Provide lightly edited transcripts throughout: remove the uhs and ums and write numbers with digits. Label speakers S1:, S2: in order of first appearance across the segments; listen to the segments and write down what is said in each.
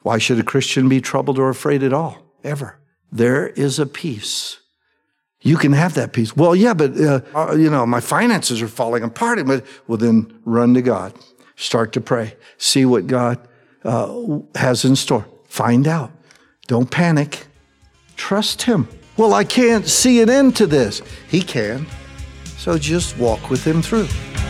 S1: Why should a Christian be troubled or afraid at all? Ever. There is a peace. You can have that peace. Well, yeah, but, my finances are falling apart. Well, then run to God. Start to pray. See what God has in store. Find out. Don't panic. Trust Him. Well, I can't see an end to this. He can. So just walk with Him through.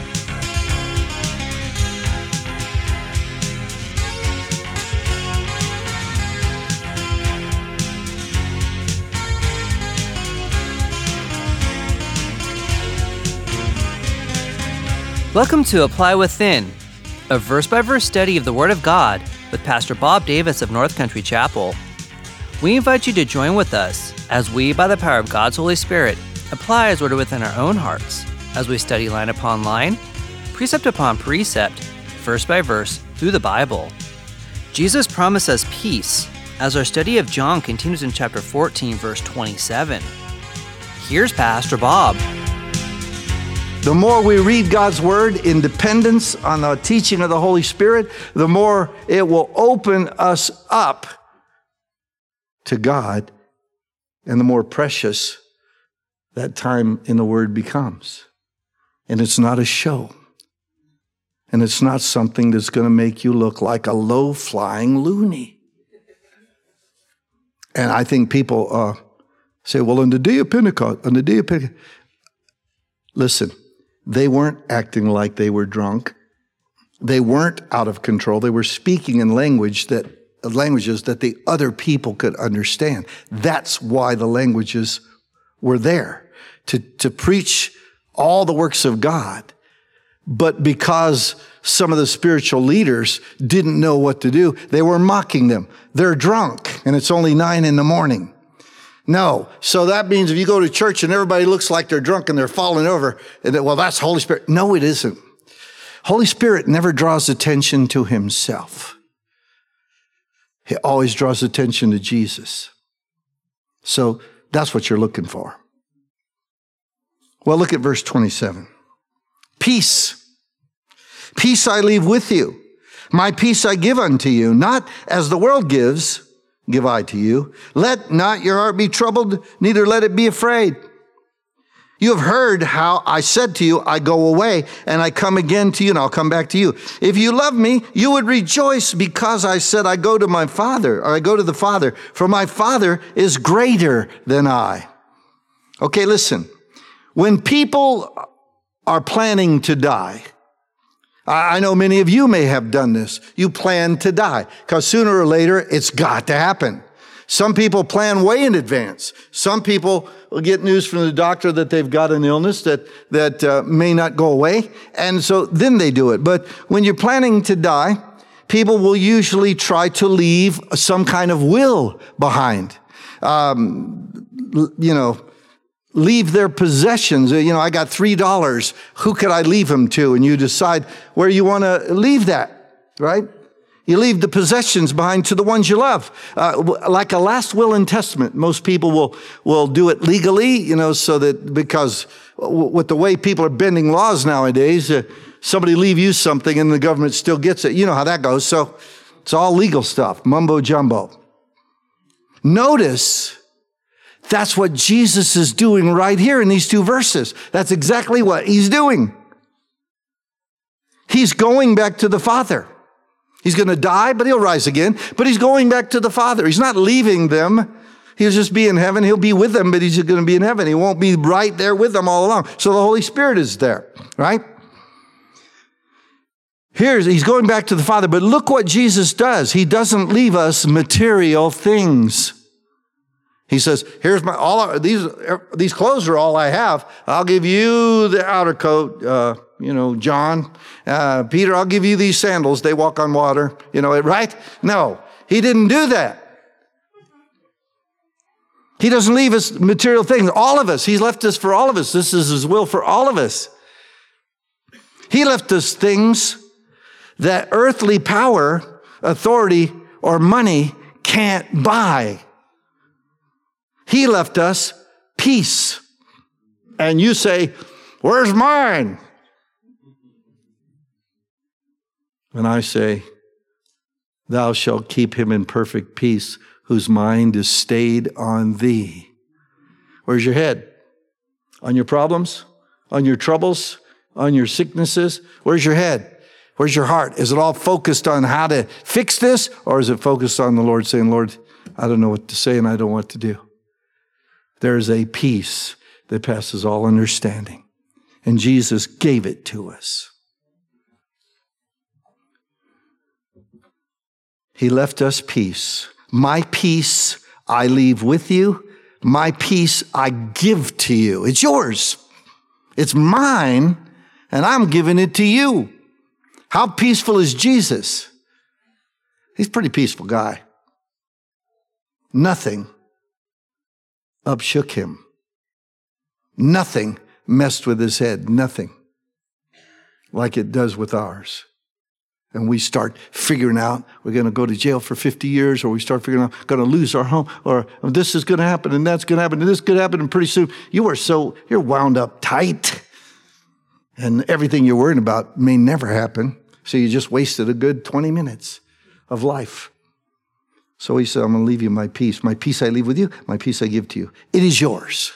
S2: Welcome to Apply Within, a verse-by-verse study of the Word of God with Pastor Bob Davis of North Country Chapel. We invite you to join with us as we, by the power of God's Holy Spirit, apply His Word within our own hearts as we study line upon line, precept upon precept, verse by verse through the Bible. Jesus promised us peace as our study of John continues in chapter 14, verse 27. Here's Pastor Bob.
S1: The more we read God's Word in dependence on the teaching of the Holy Spirit, the more it will open us up to God, and the more precious that time in the Word becomes. And it's not a show. And it's not something that's going to make you look like a low-flying loony. And I think people say, well, on the day of Pentecost, listen, they weren't acting like they were drunk. They weren't out of control. They were speaking in languages that the other people could understand. That's why the languages were there, to preach all the works of God. But because some of the spiritual leaders didn't know what to do, they were mocking them. They're drunk, and it's only 9 a.m. No. So that means if you go to church and everybody looks like they're drunk and they're falling over, well, that's Holy Spirit. No, it isn't. Holy Spirit never draws attention to Himself. He always draws attention to Jesus. So that's what you're looking for. Well, look at verse 27. Peace. Peace I leave with you. My peace I give unto you. Not as the world gives, give I to you. Let not your heart be troubled, neither let it be afraid. You have heard how I said to you, I go away, and I come again to you, and I'll come back to you. If you love me, you would rejoice because I said, I go to my Father, or I go to the Father, for my Father is greater than I. Okay, listen. When people are planning to die, I know many of you may have done this. You plan to die because sooner or later it's got to happen. Some people plan way in advance. Some people will get news from the doctor that they've got an illness that may not go away, and so then they do it. But when you're planning to die, people will usually try to leave some kind of will behind. Leave their possessions. I got $3. Who could I leave them to? And you decide where you want to leave that, right? You leave the possessions behind to the ones you love. Like a last will and testament. Most people will do it legally, so that because with the way people are bending laws nowadays, somebody leave you something and the government still gets it. You know how that goes. So it's all legal stuff, mumbo jumbo. Notice that's what Jesus is doing right here in these two verses. That's exactly what He's doing. He's going back to the Father. He's going to die, but He'll rise again. But He's going back to the Father. He's not leaving them. He'll just be in heaven. He'll be with them, but He's going to be in heaven. He won't be right there with them all along. So the Holy Spirit is there, right? He's going back to the Father, but look what Jesus does. He doesn't leave us material things. He says, here's these clothes are all I have. I'll give you the outer coat, John. Peter, I'll give you these sandals. They walk on water, right? No, He didn't do that. He doesn't leave us material things. All of us, He's left us for all of us. This is His will for all of us. He left us things that earthly power, authority, or money can't buy. He left us peace. And you say, where's mine? And I say, Thou shalt keep him in perfect peace, whose mind is stayed on thee. Where's your head? On your problems? On your troubles? On your sicknesses? Where's your head? Where's your heart? Is it all focused on how to fix this? Or is it focused on the Lord saying, Lord, I don't know what to say and I don't know what to do? There is a peace that passes all understanding. And Jesus gave it to us. He left us peace. My peace I leave with you. My peace I give to you. It's yours. It's mine, and I'm giving it to you. How peaceful is Jesus? He's a pretty peaceful guy. Nothing upshook him. Nothing messed with his head. Nothing like it does with ours. And we start figuring out we're going to go to jail for 50 years, or we start figuring out going to lose our home, or this is going to happen, and that's going to happen, and this could happen, and pretty soon you're wound up tight, and everything you're worrying about may never happen. So you just wasted a good 20 minutes of life. So he said, I'm going to leave you my peace. My peace I leave with you. My peace I give to you. It is yours.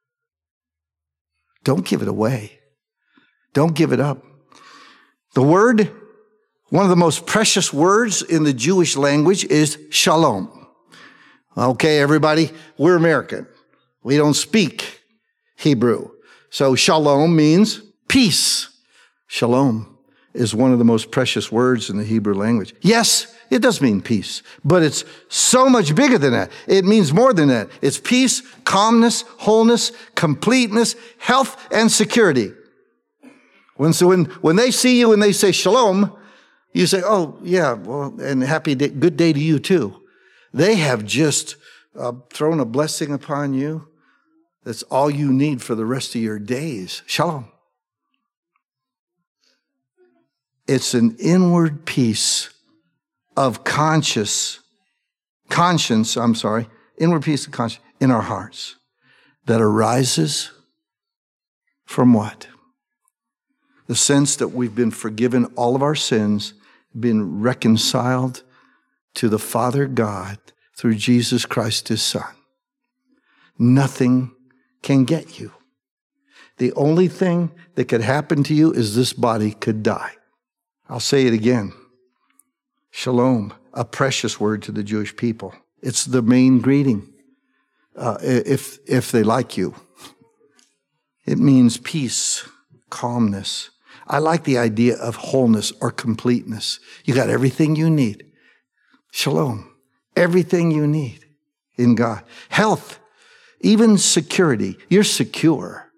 S1: Don't give it away. Don't give it up. The word, one of the most precious words in the Jewish language, is shalom. Okay, everybody, we're American. We don't speak Hebrew. So shalom means peace. Shalom is one of the most precious words in the Hebrew language. Yes, it does mean peace, but it's so much bigger than that. It means more than that. It's peace, calmness, wholeness, completeness, health, and security. When they see you and they say shalom, you say, oh, yeah, well, and happy day, good day to you too. They have just thrown a blessing upon you. That's all you need for the rest of your days. Shalom. It's an inward peace of inward peace of conscience in our hearts that arises from what? The sense that we've been forgiven all of our sins, been reconciled to the Father God through Jesus Christ, his Son. Nothing can get you. The only thing that could happen to you is this body could die. I'll say it again. Shalom, a precious word to the Jewish people. It's the main greeting, if they like you. It means peace, calmness. I like the idea of wholeness or completeness. You got everything you need. Shalom, everything you need in God. Health, even security. You're secure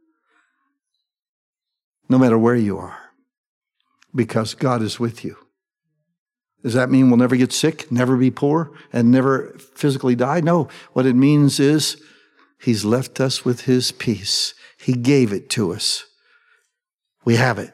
S1: no matter where you are because God is with you. Does that mean we'll never get sick, never be poor, and never physically die? No. What it means is he's left us with his peace. He gave it to us. We have it.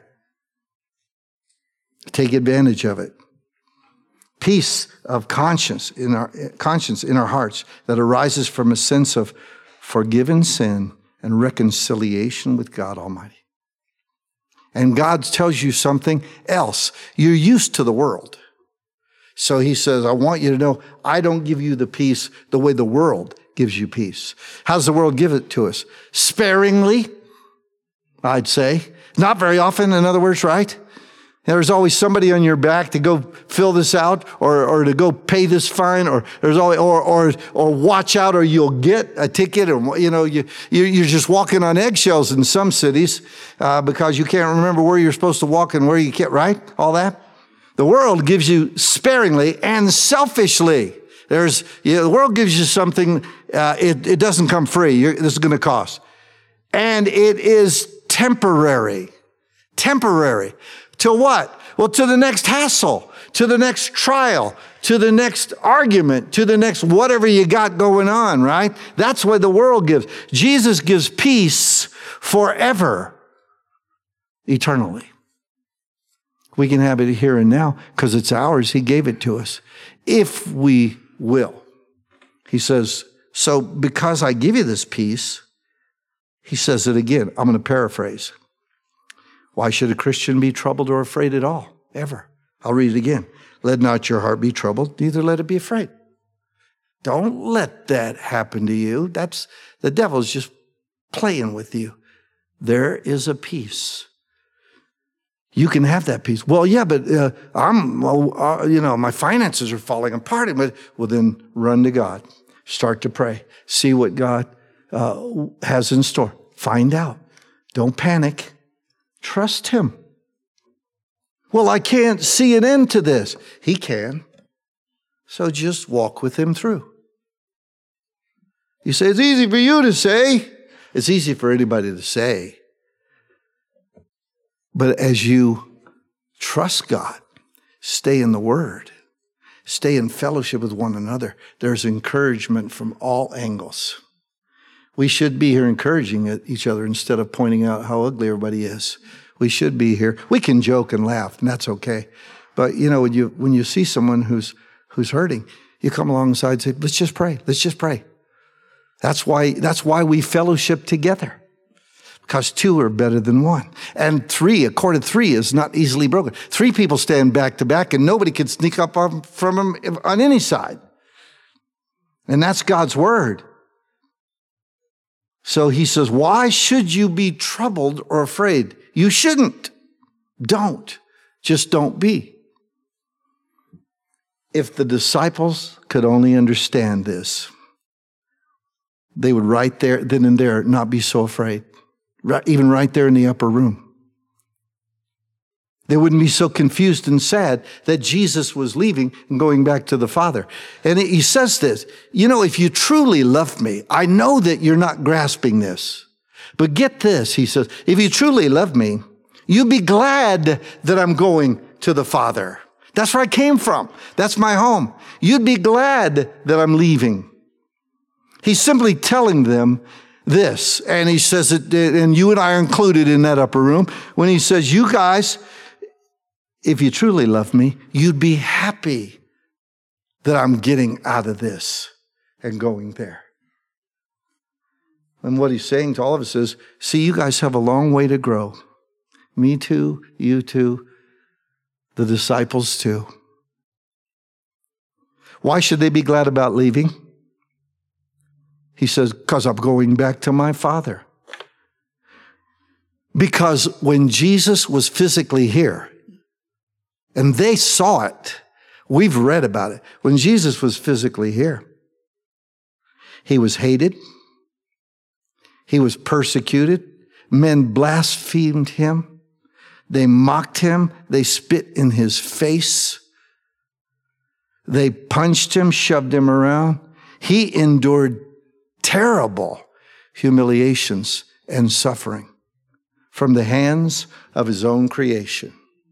S1: Take advantage of it. Peace of conscience in our hearts that arises from a sense of forgiven sin and reconciliation with God Almighty. And God tells you something else. You're used to the world. So he says, I want you to know, I don't give you the peace the way the world gives you peace. How does the world give it to us? Sparingly, I'd say. Not very often, in other words, right? There's always somebody on your back to go fill this out or to go pay this fine or there's always or watch out or you'll get a ticket or you're just walking on eggshells in some cities because you can't remember where you're supposed to walk and where you can't, right? All that. The world gives you sparingly and selfishly. The world gives you something, it doesn't come free. This is going to cost. And it is temporary. Temporary. To what? Well, to the next hassle, to the next trial, to the next argument, to the next whatever you got going on, right? That's what the world gives. Jesus gives peace forever, eternally. We can have it here and now because it's ours. He gave it to us if we will. He says, so because I give you this peace, he says it again. I'm going to paraphrase. Why should a Christian be troubled or afraid at all? Ever. I'll read it again. Let not your heart be troubled, neither let it be afraid. Don't let that happen to you. The devil's just playing with you. There is a peace. You can have that peace. Well, yeah, but my finances are falling apart. Well, then run to God. Start to pray. See what God has in store. Find out. Don't panic. Trust Him. Well, I can't see an end to this. He can. So just walk with Him through. You say, it's easy for you to say. It's easy for anybody to say. But as you trust God, stay in the Word, stay in fellowship with one another, there's encouragement from all angles. We should be here encouraging each other instead of pointing out how ugly everybody is. We should be here. We can joke and laugh, and that's okay. But when you see someone who's hurting, you come alongside and say, let's just pray. Let's just pray. That's why we fellowship together. Because two are better than one. And a cord of three is not easily broken. Three people stand back to back and nobody can sneak up from them on any side. And that's God's word. So He says, why should you be troubled or afraid? You shouldn't. Don't. Just don't be. If the disciples could only understand this, they would right there, then and there, not be so afraid. Even right there in the upper room. They wouldn't be so confused and sad that Jesus was leaving and going back to the Father. And He says this, if you truly love me, I know that you're not grasping this. But get this, He says, if you truly love me, you'd be glad that I'm going to the Father. That's where I came from. That's my home. You'd be glad that I'm leaving. He's simply telling them this, and He says it, and you and I are included in that upper room, when He says, you guys, if you truly love me, you'd be happy that I'm getting out of this and going there. And what He's saying to all of us is, see, you guys have a long way to grow. Me too, you too, the disciples too. Why should they be glad about leaving? He says, because I'm going back to my Father. Because when Jesus was physically here, and they saw it, we've read about it. When Jesus was physically here, He was hated. He was persecuted. Men blasphemed Him. They mocked Him. They spit in His face. They punched Him, shoved Him around. He endured terrible humiliations and suffering from the hands of His own creation.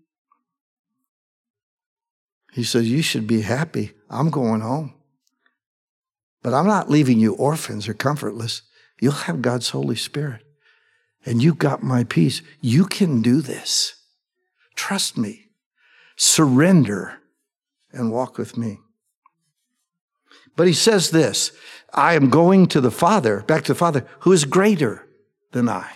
S1: He says, you should be happy. I'm going home. But I'm not leaving you orphans or comfortless. You'll have God's Holy Spirit. And you've got my peace. You can do this. Trust me. Surrender and walk with me. But He says this, I am going to the Father, back to the Father, who is greater than I.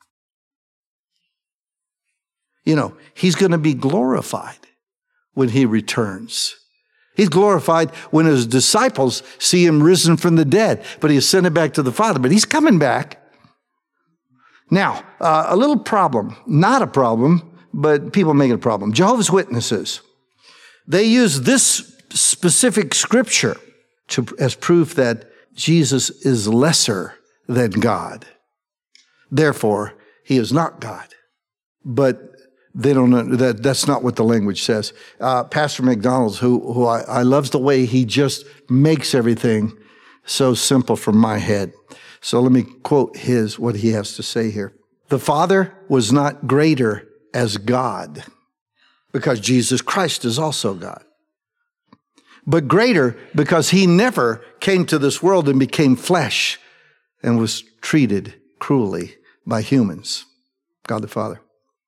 S1: He's going to be glorified when He returns. He's glorified when His disciples see Him risen from the dead, but He ascended back to the Father, but He's coming back. Now, a little problem, not a problem, but people make it a problem. Jehovah's Witnesses, they use this specific scripture as proof that Jesus is lesser than God. Therefore, He is not God. But they don't know that's not what the language says. Pastor McDonald's, who I loves the way he just makes everything so simple from my head. So let me quote what he has to say here. The Father was not greater as God, because Jesus Christ is also God. But greater because He never came to this world and became flesh and was treated cruelly by humans, God the Father.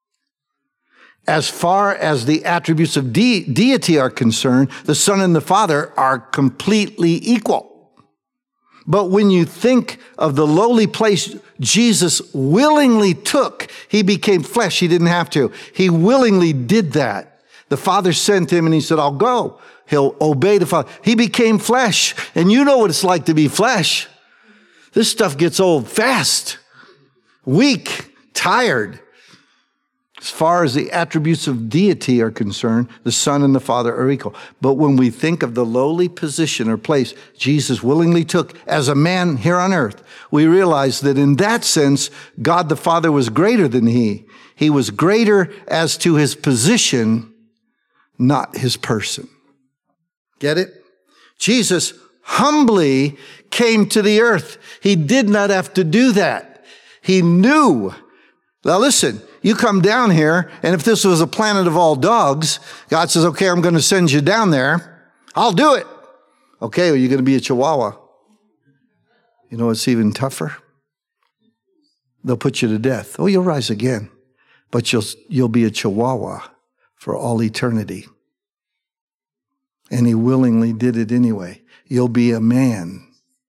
S1: As far as the attributes of deity are concerned, the Son and the Father are completely equal. But when you think of the lowly place Jesus willingly took, He became flesh. He didn't have to. He willingly did that. The Father sent him and he said, I'll go. He'll obey the Father. He became flesh. And you know what it's like to be flesh. This stuff gets old fast, weak, tired. As far as the attributes of deity are concerned, the Son and the Father are equal. But when we think of the lowly position or place Jesus willingly took as a man here on earth, we realize that in that sense, God the Father was greater than he. He was greater as to his position, not his person. Get it? Jesus humbly came to the earth. He did not have to do that. He knew. Now listen, you come down here, and if this was a planet of all dogs, God says, okay, I'm going to send you down there. I'll do it. Okay, well, you're going to be a chihuahua. You know what's even tougher? They'll put you to death. Oh, you'll rise again, but you'll be a chihuahua for all eternity. And he willingly did it anyway. You'll be a man.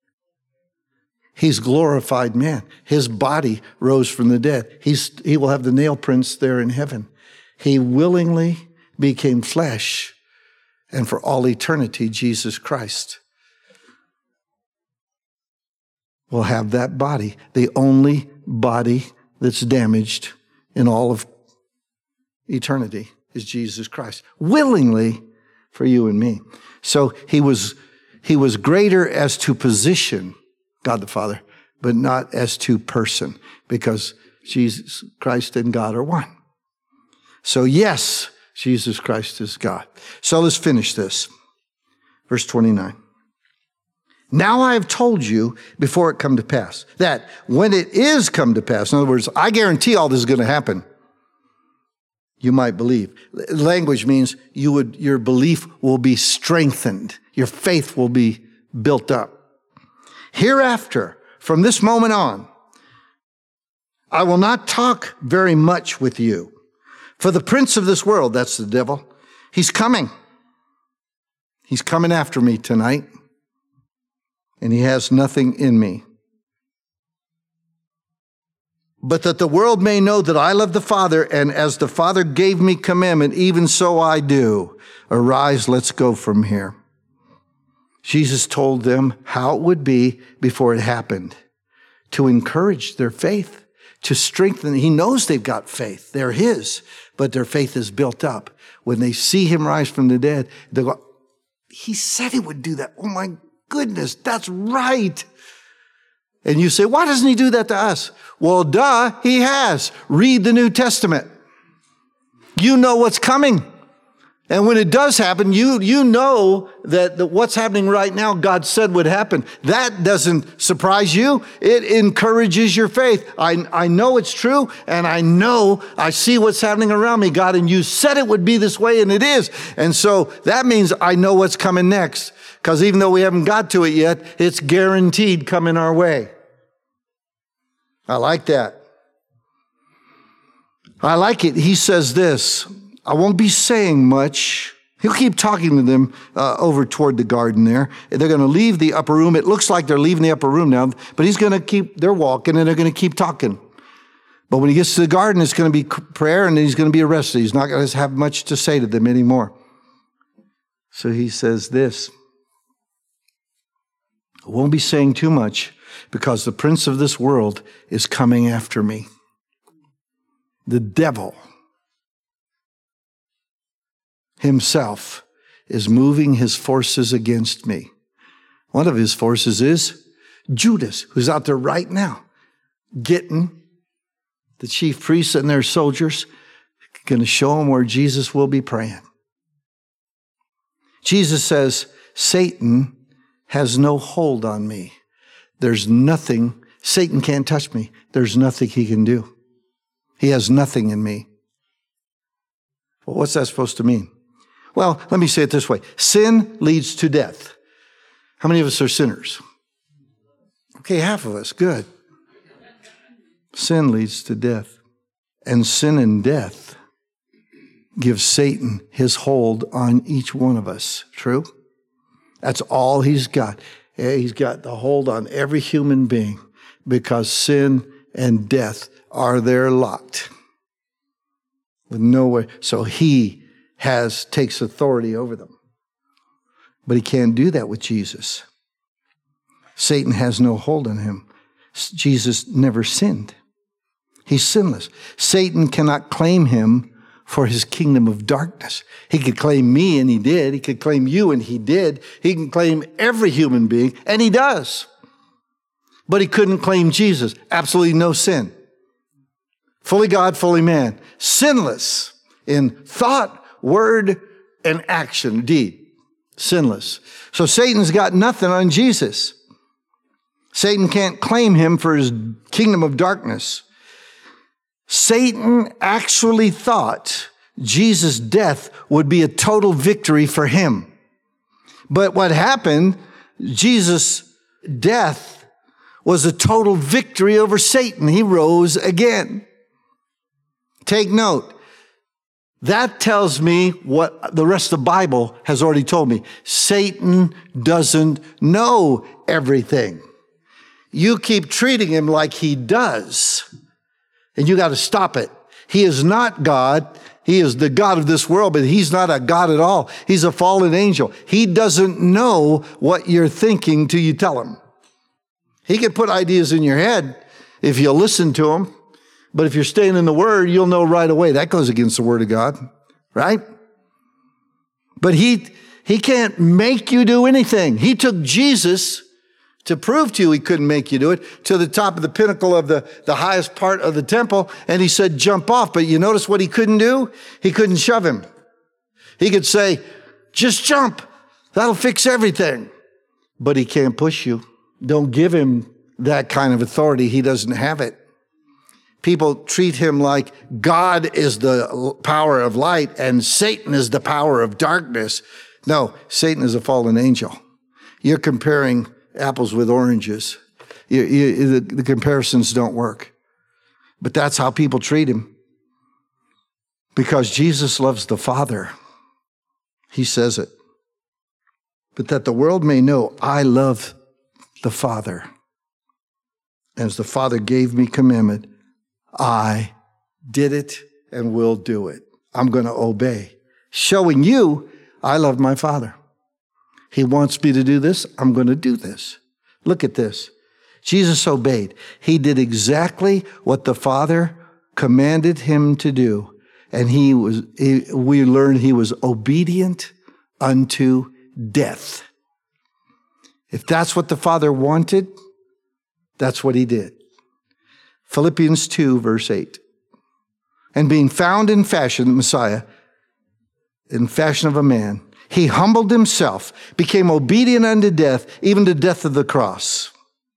S1: He's glorified man. His body rose from the dead. He will have the nail prints there in heaven. He willingly became flesh, and for all eternity, Jesus Christ will have that body, the only body that's damaged in all of eternity is Jesus Christ, willingly for you and me. So he was greater as to position, God the Father, but not as to person, because Jesus Christ and God are one. So yes, Jesus Christ is God. So let's finish this. Verse 29. Now I have told you before it come to pass, that when it is come to pass, in other words, I guarantee all this is going to happen, you might believe. Language means your belief will be strengthened. Your faith will be built up. Hereafter, from this moment on, I will not talk very much with you. For the prince of this world, that's the devil, he's coming. He's coming after me tonight. And he has nothing in me. But that the world may know that I love the Father, and as the Father gave me commandment, even so I do. Arise, let's go from here. Jesus told them how it would be before it happened, to encourage their faith, to strengthen. He knows they've got faith. They're his, but their faith is built up. When they see him rise from the dead, they'll go, he said he would do that. Oh my goodness, that's right. And you say, why doesn't he do that to us? Well, duh, he has. Read the New Testament. You know what's coming. And when it does happen, you know that what's happening right now, God said would happen. That doesn't surprise you. It encourages your faith. I know it's true, and I see what's happening around me, God, and you said it would be this way, and it is. And so that means I know what's coming next, because even though we haven't got to it yet, it's guaranteed coming our way. I like that. I like it. He says this, I won't be saying much. He'll keep talking to them over toward the garden there. They're going to leave the upper room. It looks like they're leaving the upper room now, but he's going to they're walking and they're going to keep talking. But when he gets to the garden, it's going to be prayer and he's going to be arrested. He's not going to have much to say to them anymore. So he says this, I won't be saying too much because the prince of this world is coming after me. The devil himself is moving his forces against me. One of his forces is Judas, who's out there right now, getting the chief priests and their soldiers, going to show them where Jesus will be praying. Jesus says, Satan has no hold on me. There's nothing, Satan can't touch me. There's nothing he can do. He has nothing in me. Well, what's that supposed to mean? Well, let me say it this way. Sin leads to death. How many of us are sinners? Okay, half of us. Good. Sin leads to death. And sin and death give Satan his hold on each one of us. True? That's all he's got. He's got the hold on every human being because sin and death are there locked with no way. So he takes authority over them. But he can't do that with Jesus. Satan has no hold on him. Jesus never sinned. He's sinless. Satan cannot claim him for his kingdom of darkness. He could claim me, and he did. He could claim you, and he did. He can claim every human being, and he does. But he couldn't claim Jesus. Absolutely no sin. Fully God, fully man. Sinless in thought, word, and action, deed. Sinless. So Satan's got nothing on Jesus. Satan can't claim him for his kingdom of darkness. Satan actually thought Jesus' death would be a total victory for him. But what happened, Jesus' death was a total victory over Satan. He rose again. Take note. That tells me what the rest of the Bible has already told me. Satan doesn't know everything. You keep treating him like he does. And you got to stop it. He is not God. He is the God of this world, but he's not a God at all. He's a fallen angel. He doesn't know what you're thinking till you tell him. He can put ideas in your head if you listen to him. But if you're staying in the Word, you'll know right away. That goes against the Word of God, right? But he can't make you do anything. He took Jesus to prove to you he couldn't make you do it, to the top of the pinnacle of the highest part of the temple, and he said, jump off. But you notice what he couldn't do? He couldn't shove him. He could say, just jump. That'll fix everything. But he can't push you. Don't give him that kind of authority. He doesn't have it. People treat him like God is the power of light and Satan is the power of darkness. No, Satan is a fallen angel. You're comparing apples with oranges. The comparisons don't work. But that's how people treat him. Because Jesus loves the Father. He says it. But that the world may know I love the Father. As the Father gave me commandment, I did it and will do it. I'm going to obey. Showing you I love my Father. He wants me to do this. I'm going to do this. Look at this. Jesus obeyed. He did exactly what the Father commanded him to do. And we learned he was obedient unto death. If that's what the Father wanted, that's what he did. Philippians 2, verse 8. And being found in fashion, the Messiah, in fashion of a man, he humbled himself, became obedient unto death, even to death of the cross.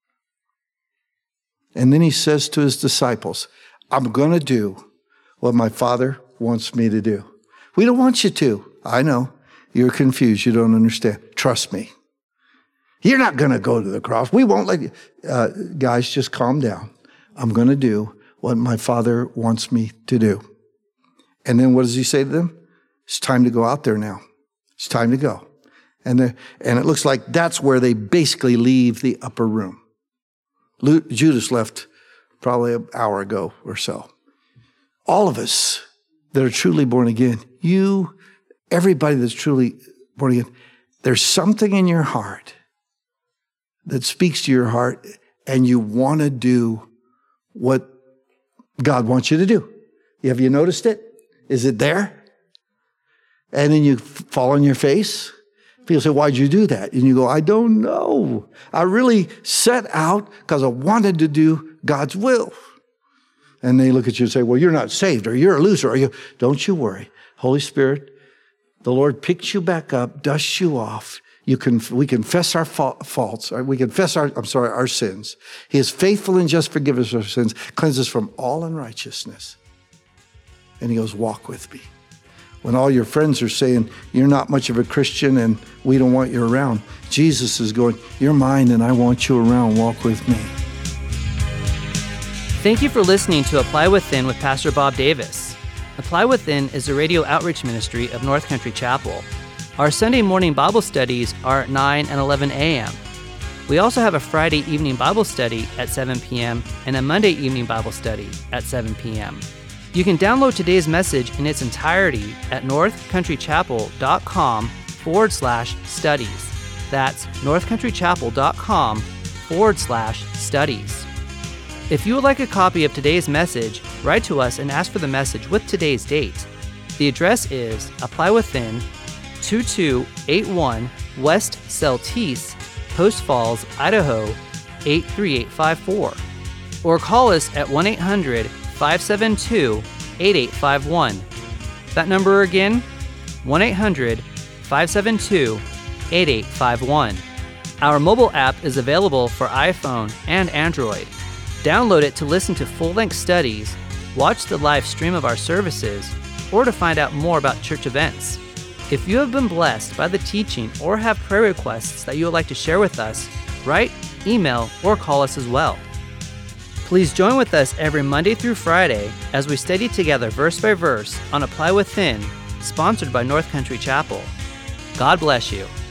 S1: And then he says to his disciples, I'm going to do what my Father wants me to do. We don't want you to. I know. You're confused. You don't understand. Trust me. You're not going to go to the cross. We won't let you. Guys, just calm down. I'm going to do what my Father wants me to do. And then what does he say to them? It's time to go out there now. It's time to go. And it looks like that's where they basically leave the upper room. Judas left probably an hour ago or so. All of us that are truly born again, everybody that's truly born again, there's something in your heart that speaks to your heart and you want to do what God wants you to do. Have you noticed it? Is it there? And then you fall on your face. People say, why'd you do that? And you go, I don't know. I really set out because I wanted to do God's will. And they look at you and say, well, you're not saved, or you're a loser, or you. Don't you worry. Holy Spirit, the Lord picks you back up, dusts you off. We confess our faults. We confess our sins. He is faithful and just, forgive us our sins, cleanse us from all unrighteousness. And he goes, walk with me. When all your friends are saying, you're not much of a Christian and we don't want you around, Jesus is going, you're mine and I want you around. Walk with me.
S2: Thank you for listening to Apply Within with Pastor Bob Davis. Apply Within is a radio outreach ministry of North Country Chapel. Our Sunday morning Bible studies are at 9 and 11 a.m. We also have a Friday evening Bible study at 7 p.m. and a Monday evening Bible study at 7 p.m. You can download today's message in its entirety at northcountrychapel.com/studies. That's northcountrychapel.com/studies. If you would like a copy of today's message, write to us and ask for the message with today's date. The address is Apply Within, 2281 West Celtice, Post Falls, Idaho 83854. Or call us at 1-800-572-8851. That number again, 1-800-572-8851. Our mobile app is available for iPhone and Android. Download it to listen to full-length studies, watch the live stream of our services, or to find out more about church events. If you have been blessed by the teaching or have prayer requests that you would like to share with us, write, email, or call us as well. Please join with us every Monday through Friday as we study together verse by verse on Apply Within, sponsored by North Country Chapel. God bless you.